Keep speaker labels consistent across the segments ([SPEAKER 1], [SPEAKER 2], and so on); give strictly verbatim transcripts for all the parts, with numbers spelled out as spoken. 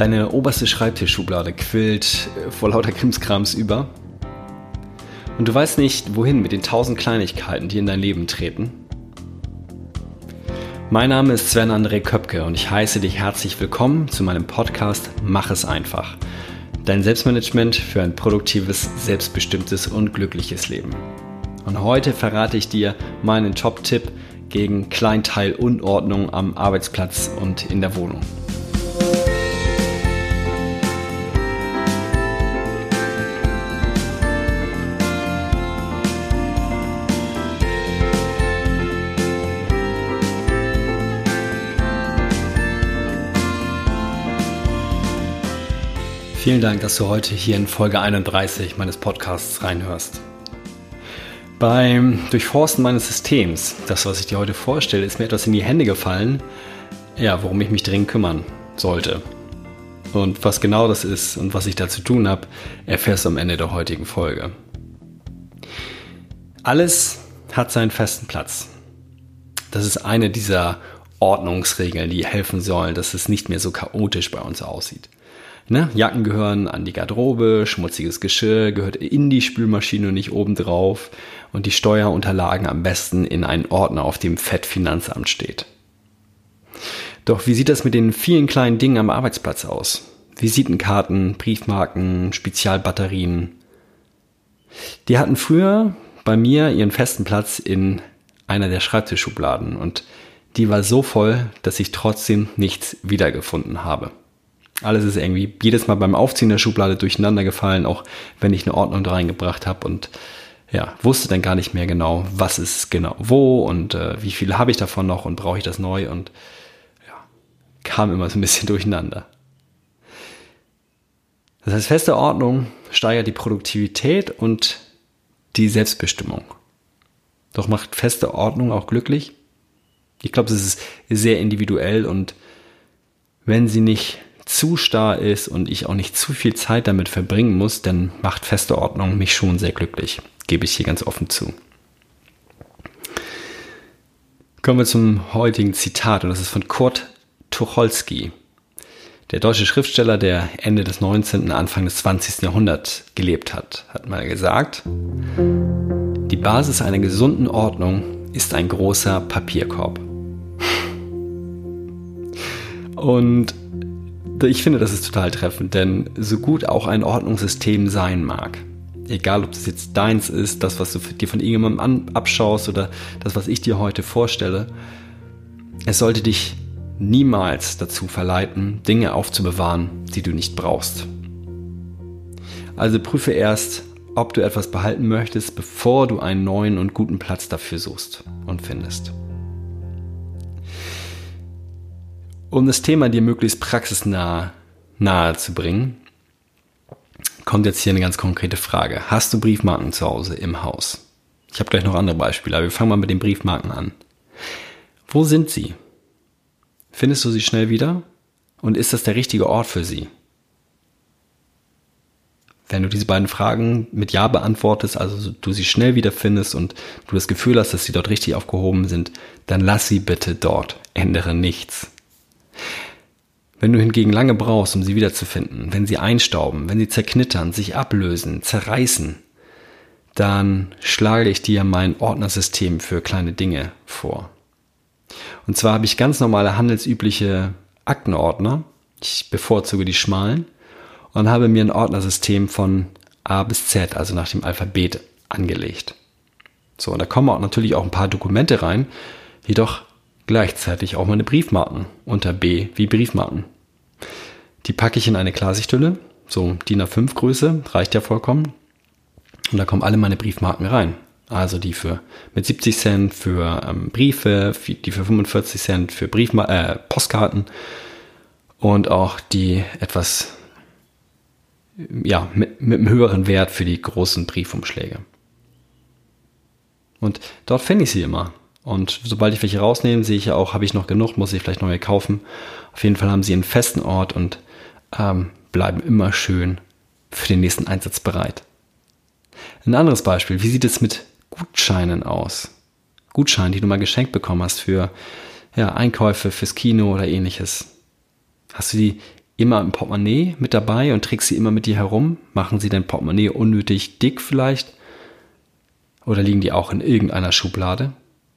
[SPEAKER 1] Deine oberste Schreibtischschublade quillt vor lauter Krimskrams über. Und du weißt nicht, wohin mit den tausend Kleinigkeiten, die in dein Leben treten. Mein Name ist Sven André Köpke und ich heiße dich herzlich willkommen zu meinem Podcast Mach es einfach. Dein Selbstmanagement für ein produktives, selbstbestimmtes und glückliches Leben. Und heute verrate ich dir meinen Top-Tipp gegen Kleinteilunordnung am Arbeitsplatz und in der Wohnung. Vielen Dank, dass du heute hier in Folge einunddreißig meines Podcasts reinhörst. Beim Durchforsten meines Systems, das, was ich dir heute vorstelle, ist mir etwas in die Hände gefallen, ja, worum ich mich dringend kümmern sollte. Und was genau das ist und was ich da zu tun habe, erfährst du am Ende der heutigen Folge. Alles hat seinen festen Platz. Das ist eine dieser Ordnungsregeln, die helfen sollen, dass es nicht mehr so chaotisch bei uns aussieht. Ne? Jacken gehören an die Garderobe, schmutziges Geschirr gehört in die Spülmaschine und nicht obendrauf und die Steuerunterlagen am besten in einen Ordner, auf dem fett Finanzamt steht. Doch wie sieht das mit den vielen kleinen Dingen am Arbeitsplatz aus? Visitenkarten, Briefmarken, Spezialbatterien. Die hatten früher bei mir ihren festen Platz in einer der Schreibtischschubladen und die war so voll, dass ich trotzdem nichts wiedergefunden habe. Alles ist irgendwie jedes Mal beim Aufziehen der Schublade durcheinander gefallen, auch wenn ich eine Ordnung da reingebracht habe und ja, wusste dann gar nicht mehr genau, was ist genau wo und äh, wie viel habe ich davon noch und brauche ich das neu und ja, kam immer so ein bisschen durcheinander. Das heißt, feste Ordnung steigert die Produktivität und die Selbstbestimmung. Doch macht feste Ordnung auch glücklich? Ich glaube, es ist sehr individuell und wenn sie nicht zu starr ist und ich auch nicht zu viel Zeit damit verbringen muss, dann macht feste Ordnung mich schon sehr glücklich. Gebe ich hier ganz offen zu. Kommen wir zum heutigen Zitat und das ist von Kurt Tucholsky, der deutsche Schriftsteller, der Ende des neunzehnten, Anfang des zwanzigsten Jahrhunderts gelebt hat, hat mal gesagt: Die Basis einer gesunden Ordnung ist ein großer Papierkorb. Und ich finde, das ist total treffend, denn so gut auch ein Ordnungssystem sein mag, egal ob das jetzt deins ist, das, was du dir von irgendjemandem an, abschaust oder das, was ich dir heute vorstelle, es sollte dich niemals dazu verleiten, Dinge aufzubewahren, die du nicht brauchst. Also prüfe erst, ob du etwas behalten möchtest, bevor du einen neuen und guten Platz dafür suchst und findest. Um das Thema dir möglichst praxisnah nahe zu bringen, kommt jetzt hier eine ganz konkrete Frage. Hast du Briefmarken zu Hause im Haus? Ich habe gleich noch andere Beispiele, aber wir fangen mal mit den Briefmarken an. Wo sind sie? Findest du sie schnell wieder? Und ist das der richtige Ort für sie? Wenn du diese beiden Fragen mit Ja beantwortest, also du sie schnell wiederfindest und du das Gefühl hast, dass sie dort richtig aufgehoben sind, dann lass sie bitte dort. Ändere nichts. Wenn du hingegen lange brauchst, um sie wiederzufinden, wenn sie einstauben, wenn sie zerknittern, sich ablösen, zerreißen, dann schlage ich dir mein Ordnersystem für kleine Dinge vor. Und zwar habe ich ganz normale handelsübliche Aktenordner, ich bevorzuge die schmalen, und habe mir ein Ordnersystem von A bis Z, also nach dem Alphabet, angelegt. So, und da kommen auch natürlich auch ein paar Dokumente rein, jedoch gleichzeitig auch meine Briefmarken unter B wie Briefmarken. Die packe ich in eine Klarsichthülle, so D I N A fünf Größe, reicht ja vollkommen. Und da kommen alle meine Briefmarken rein. Also die für mit siebzig Cent für ähm, Briefe, die für fünfundvierzig Cent für Briefma- äh, Postkarten und auch die etwas ja mit, mit einem höheren Wert für die großen Briefumschläge. Und dort finde ich sie immer. Und sobald ich welche rausnehme, sehe ich ja auch, habe ich noch genug, muss ich vielleicht neue kaufen. Auf jeden Fall haben sie einen festen Ort und ähm, bleiben immer schön für den nächsten Einsatz bereit. Ein anderes Beispiel, wie sieht es mit Gutscheinen aus? Gutscheine, die du mal geschenkt bekommen hast für ja, Einkäufe, fürs Kino oder ähnliches. Hast du die immer im Portemonnaie mit dabei und trägst sie immer mit dir herum? Machen sie dein Portemonnaie unnötig dick vielleicht? Oder liegen die auch in irgendeiner Schublade?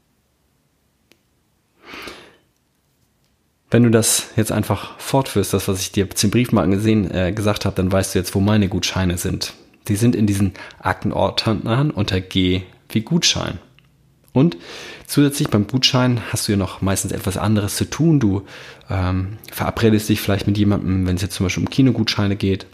[SPEAKER 1] Wenn du das jetzt einfach fortführst, das, was ich dir zum Briefmarken gesehen, äh, gesagt habe, dann weißt du jetzt, wo meine Gutscheine sind. Die sind in diesen Aktenordnern unter G wie Gutschein. Und zusätzlich beim Gutschein hast du ja noch meistens etwas anderes zu tun. Du ähm, verabredest dich vielleicht mit jemandem, wenn es jetzt zum Beispiel um Kinogutscheine geht.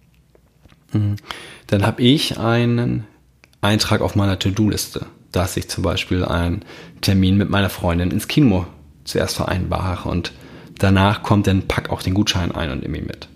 [SPEAKER 1] Dann habe ich einen Eintrag auf meiner To-Do-Liste, dass ich zum Beispiel einen Termin mit meiner Freundin ins Kino zuerst vereinbare und danach kommt dann, pack auch den Gutschein ein und nimm ihn mit.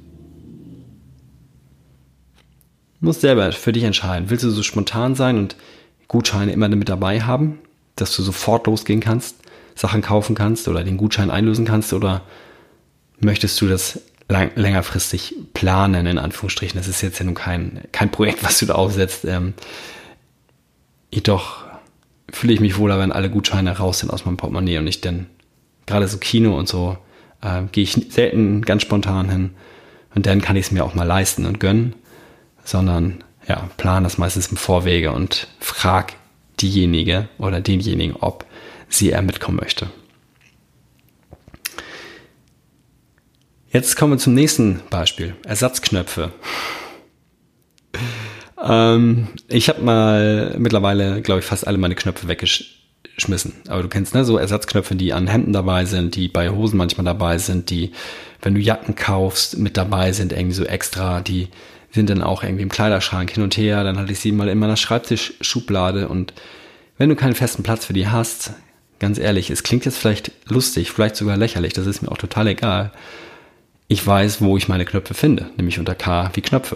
[SPEAKER 1] Du musst selber für dich entscheiden. Willst du so spontan sein und Gutscheine immer mit dabei haben, dass du sofort losgehen kannst, Sachen kaufen kannst oder den Gutschein einlösen kannst, oder möchtest du das lang, längerfristig planen, in Anführungsstrichen? Das ist jetzt ja nun kein, kein Projekt, was du da aufsetzt. Ähm, jedoch fühle ich mich wohler, wenn alle Gutscheine raus sind aus meinem Portemonnaie und ich dann gerade so Kino und so äh, gehe ich selten ganz spontan hin und dann kann ich es mir auch mal leisten und gönnen, sondern ja, plan das meistens im Vorwege und frag diejenige oder denjenigen, ob sie er mitkommen möchte. Jetzt kommen wir zum nächsten Beispiel. Ersatzknöpfe. ähm, ich habe mal mittlerweile, glaube ich, fast alle meine Knöpfe weggeschmissen. Aber du kennst, ne, so Ersatzknöpfe, die an Hemden dabei sind, die bei Hosen manchmal dabei sind, die, wenn du Jacken kaufst, mit dabei sind, irgendwie so extra, die sind dann auch irgendwie im Kleiderschrank hin und her. Dann hatte ich sie mal in meiner Schreibtischschublade. Und wenn du keinen festen Platz für die hast, ganz ehrlich, es klingt jetzt vielleicht lustig, vielleicht sogar lächerlich, das ist mir auch total egal. Ich weiß, wo ich meine Knöpfe finde, nämlich unter K wie Knöpfe.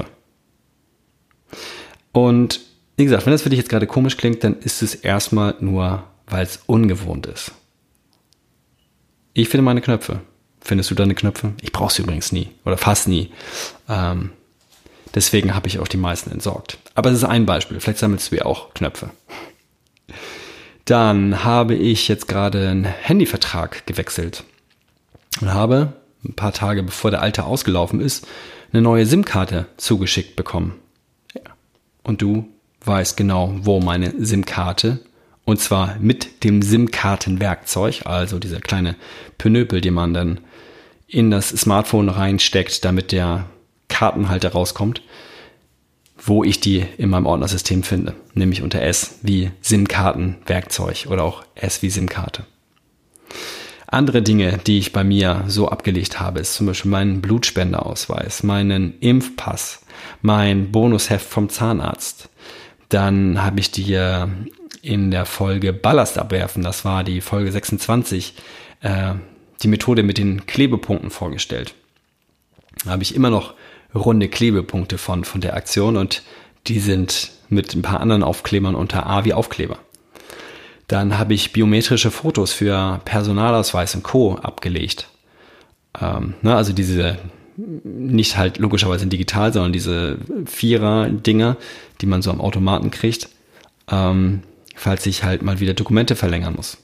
[SPEAKER 1] Und wie gesagt, wenn das für dich jetzt gerade komisch klingt, dann ist es erstmal nur, weil es ungewohnt ist. Ich finde meine Knöpfe. Findest du deine Knöpfe? Ich brauche sie übrigens nie oder fast nie. Ähm, Deswegen habe ich auch die meisten entsorgt. Aber es ist ein Beispiel. Vielleicht sammelst du ja auch Knöpfe. Dann habe ich jetzt gerade einen Handyvertrag gewechselt und habe ein paar Tage bevor der alte ausgelaufen ist, eine neue SIM-Karte zugeschickt bekommen. Ja. Und du weißt genau, wo meine SIM-Karte, und zwar mit dem SIM-Kartenwerkzeug, also dieser kleine Pinöpel, den man dann in das Smartphone reinsteckt, damit der Kartenhalter rauskommt, wo ich die in meinem Ordnersystem finde, nämlich unter S wie SIM-Kartenwerkzeug oder auch S wie SIM-Karte. Andere Dinge, die ich bei mir so abgelegt habe, ist zum Beispiel mein Blutspenderausweis, meinen Impfpass, mein Bonusheft vom Zahnarzt. Dann habe ich dir in der Folge Ballast abwerfen, das war die Folge sechsundzwanzig, äh, die Methode mit den Klebepunkten vorgestellt. Da habe ich immer noch runde Klebepunkte von, von der Aktion und die sind mit ein paar anderen Aufklebern unter A wie Aufkleber. Dann habe ich biometrische Fotos für Personalausweis und Co. abgelegt. Ähm, ne, also diese, nicht halt logischerweise digital, sondern diese Vierer-Dinger, die man so am Automaten kriegt, ähm, falls ich halt mal wieder Dokumente verlängern muss.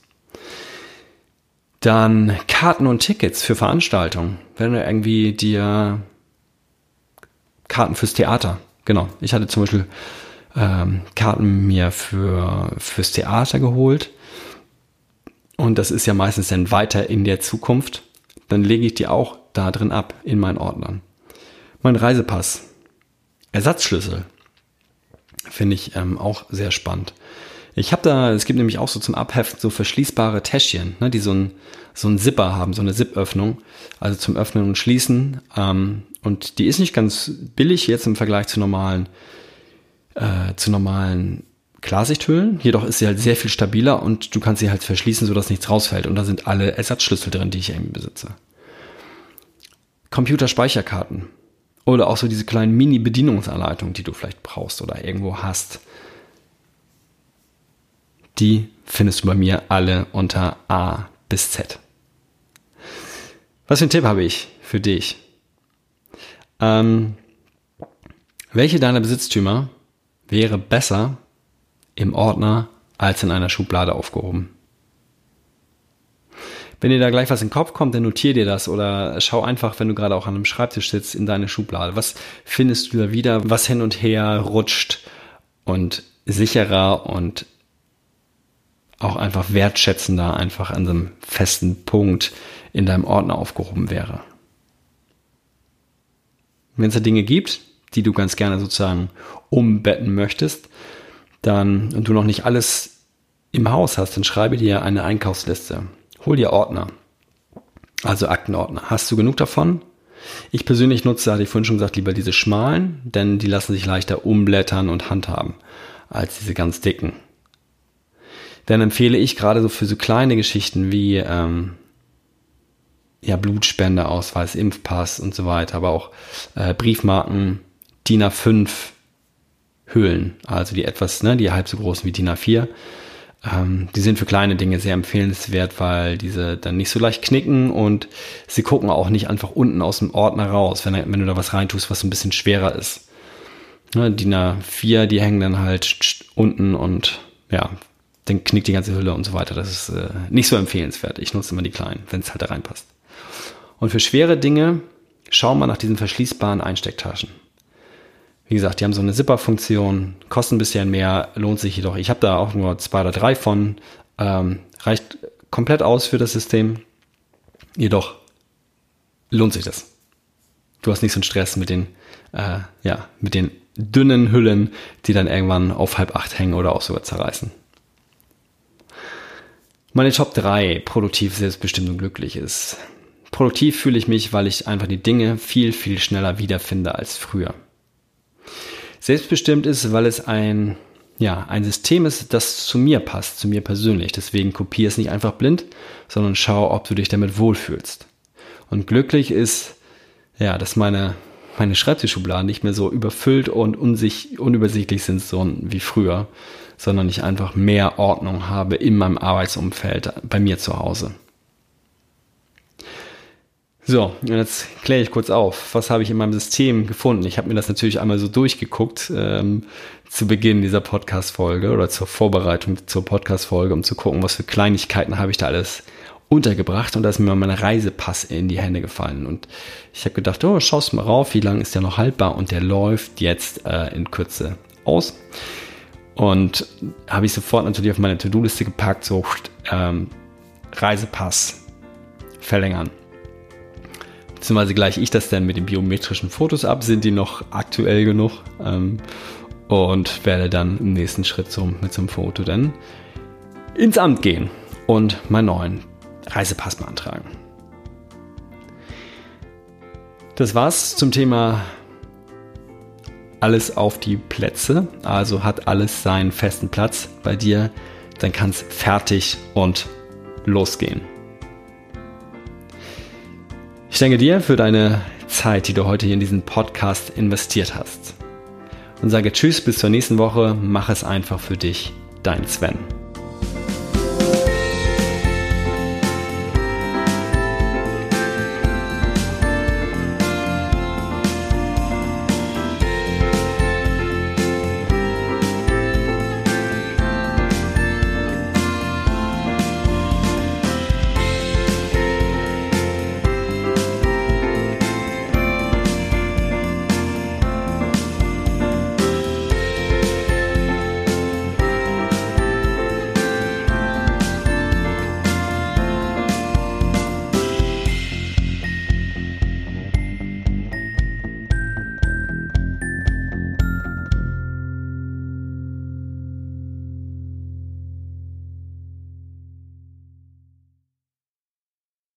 [SPEAKER 1] Dann Karten und Tickets für Veranstaltungen. Wenn du irgendwie dir Karten fürs Theater, genau. Ich hatte zum Beispiel ähm, Karten mir für fürs Theater geholt und das ist ja meistens dann weiter in der Zukunft. Dann lege ich die auch da drin ab in meinen Ordnern. Mein Reisepass, Ersatzschlüssel, finde ich ähm, auch sehr spannend. Ich habe da, es gibt nämlich auch so zum Abheften so verschließbare Täschchen, ne, die so ein so ein Zipper haben, so eine Zip-Öffnung, also zum Öffnen und Schließen. Ähm, und die ist nicht ganz billig jetzt im Vergleich zu normalen, äh, zu normalen Klarsichthüllen. Jedoch ist sie halt sehr viel stabiler und du kannst sie halt verschließen, sodass nichts rausfällt. Und da sind alle Ersatzschlüssel drin, die ich irgendwie besitze. Computerspeicherkarten oder auch so diese kleinen Mini-Bedienungsanleitungen, die du vielleicht brauchst oder irgendwo hast. Die findest du bei mir alle unter A bis Z. Was für einen Tipp habe ich für dich? Ähm, welche deiner Besitztümer wäre besser im Ordner als in einer Schublade aufgehoben? Wenn dir da gleich was in den Kopf kommt, dann notier dir das oder schau einfach, wenn du gerade auch an einem Schreibtisch sitzt, in deine Schublade. Was findest du da wieder, was hin und her rutscht und sicherer und auch einfach wertschätzender einfach an so einem festen Punkt in deinem Ordner aufgehoben wäre. Wenn es da Dinge gibt, die du ganz gerne sozusagen umbetten möchtest, dann und du noch nicht alles im Haus hast, dann schreibe dir eine Einkaufsliste. Hol dir Ordner, also Aktenordner. Hast du genug davon? Ich persönlich nutze, hatte ich vorhin schon gesagt, lieber diese schmalen, denn die lassen sich leichter umblättern und handhaben als diese ganz dicken. Dann empfehle ich gerade so für so kleine Geschichten wie ähm, ja, Blutspendeausweis, Impfpass und so weiter, aber auch äh, Briefmarken, D I N A fünf Hüllen, also die etwas, ne, die halb so groß wie D I N A vier. Ähm, die sind für kleine Dinge sehr empfehlenswert, weil diese dann nicht so leicht knicken und sie gucken auch nicht einfach unten aus dem Ordner raus, wenn, wenn du da was reintust, was ein bisschen schwerer ist. Ne, D I N A vier, die hängen dann halt unten und ja, dann knickt die ganze Hülle und so weiter. Das ist äh, nicht so empfehlenswert. Ich nutze immer die kleinen, wenn es halt da reinpasst. Und für schwere Dinge, schau mal nach diesen verschließbaren Einstecktaschen. Wie gesagt, die haben so eine Zipper-Funktion, kosten ein bisschen mehr, lohnt sich jedoch. Ich habe da auch nur zwei oder drei von, ähm, reicht komplett aus für das System. Jedoch lohnt sich das. Du hast nicht so einen Stress mit den, äh, ja, mit den dünnen Hüllen, die dann irgendwann auf halb acht hängen oder auch sogar zerreißen. Meine Top drei, produktiv, selbstbestimmt und glücklich ist. Produktiv fühle ich mich, weil ich einfach die Dinge viel, viel schneller wiederfinde als früher. Selbstbestimmt ist, weil es ein, ja, ein System ist, das zu mir passt, zu mir persönlich. Deswegen kopiere es nicht einfach blind, sondern schau, ob du dich damit wohlfühlst. Und glücklich ist, ja, dass meine, meine Schreibtischschubladen nicht mehr so überfüllt und unsich, unübersichtlich sind so wie früher, sondern ich einfach mehr Ordnung habe in meinem Arbeitsumfeld bei mir zu Hause. So, und jetzt kläre ich kurz auf, was habe ich in meinem System gefunden. Ich habe mir das natürlich einmal so durchgeguckt ähm, zu Beginn dieser Podcast-Folge oder zur Vorbereitung zur Podcast-Folge, um zu gucken, was für Kleinigkeiten habe ich da alles untergebracht. Und da ist mir mein Reisepass in die Hände gefallen. Und ich habe gedacht, oh, schaust mal rauf, wie lange ist der noch haltbar? Und der läuft jetzt äh, in Kürze aus. Und habe ich sofort natürlich auf meine To-Do-Liste gepackt, so ähm, Reisepass verlängern. Beziehungsweise gleiche ich das dann mit den biometrischen Fotos ab, sind die noch aktuell genug ähm, und werde dann im nächsten Schritt so, mit so einem Foto dann ins Amt gehen und meinen neuen Reisepass beantragen. Das war's zum Thema alles auf die Plätze, also hat alles seinen festen Platz bei dir, dann kann es fertig und losgehen. Ich danke dir für deine Zeit, die du heute hier in diesen Podcast investiert hast. Und sage Tschüss, bis zur nächsten Woche. Mach es einfach für dich, dein Sven.